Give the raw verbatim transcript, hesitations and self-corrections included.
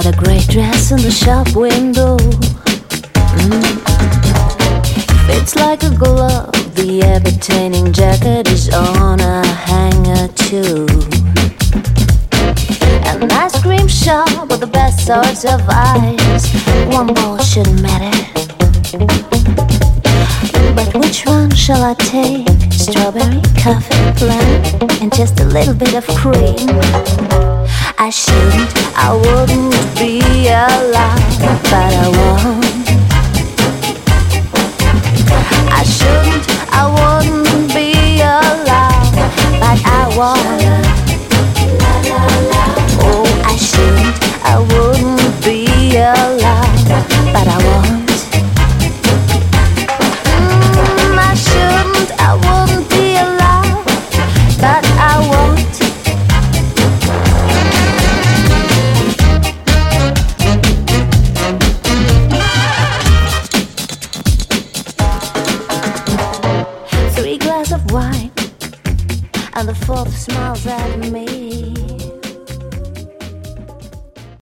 What a great dress in the shop window. Mm. Fits like a glove. The entertaining jacket is on a hanger too. An ice cream shop with the best sorts of ice. One bowl shouldn't matter, but which one shall I take? Strawberry, coffee, plum, and just a little bit of cream. I shouldn't, I wouldn't be allowed, but I won't. I shouldn't, I wouldn't be allowed, but I won't. Oh, I shouldn't, I wouldn't be allowed, but I won't. Mm, I shouldn't, I wouldn't be allowed, but I won't. Three glasses of wine, and the fourth smiles at me.